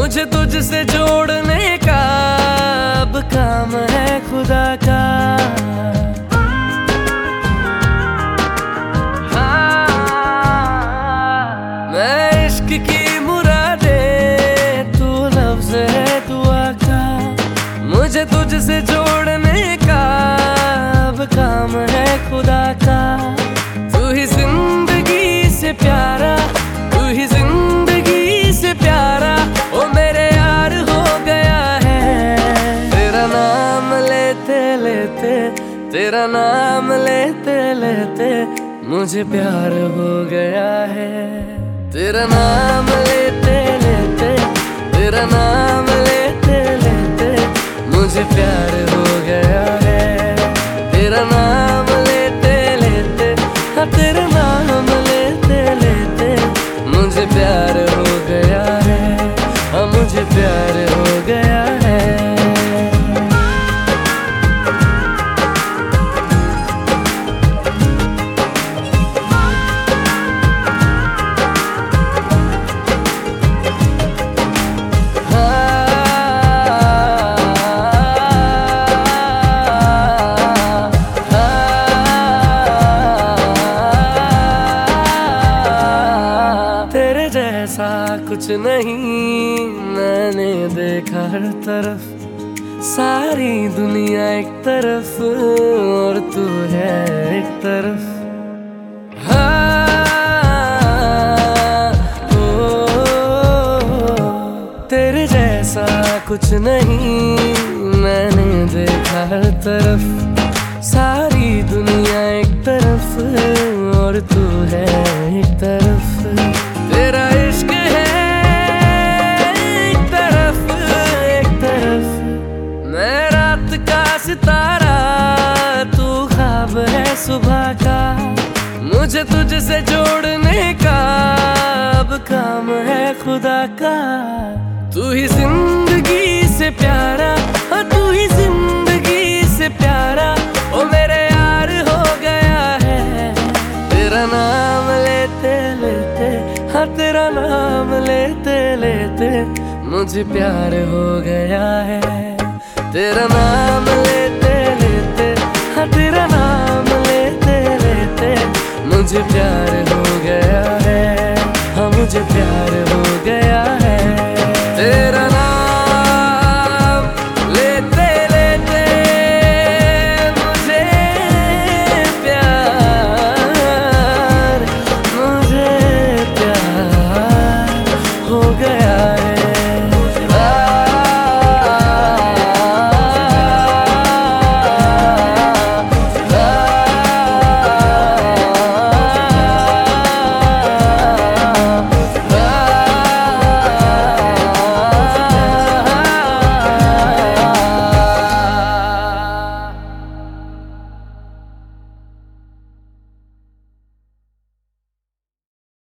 मुझे तुझसे जोड़ने का अब काम है खुदा का। मैं इश्क की मुरादे, तू लफ्ज़ है दुआ का। मुझे तुझसे जोड़ने का अब काम है खुदा का। तू ही जिंदगी से प्यारा, तू ही जिंदगी से प्यारा, ओ मेरे यार हो गया है। तेरा नाम लेते लेते, तेरा नाम लेते लेते मुझे प्यार हो गया है। तेरा नाम लेते लेते, तेरा नाम लेते लेते मुझे प्यार हो गया है। तेरा नाम लेते लेते, हाँ तेरा नाम लेते लेते मुझे प्यार हो गया है। हाँ मुझे प्यार हो गया है। ऐसा कुछ नहीं मैंने देखा हर तरफ, सारी दुनिया एक तरफ और तू है एक तरफ। तेरे जैसा कुछ नहीं मैंने देखा हर तरफ, सारी दुनिया एक तरफ और तू है एक तरफ। तेरा इश्क है एक तरफ एक तरफ, मैं रात का सितारा, तू ख्वाब है सुबह का। मुझे तुझसे जोड़ने का अब काम है खुदा का। तू ही जिंदगी से प्यारा, तू ही जिंदगी से प्यारा, ओ मेरे यार हो गया है। तेरा नाम लेते लेते, हाँ तेरा नाम लेते लेते मुझे प्यार हो गया है। तेरा नाम लेते लेते, हाँ तेरा नाम लेते लेते मुझे प्यार हो गया है।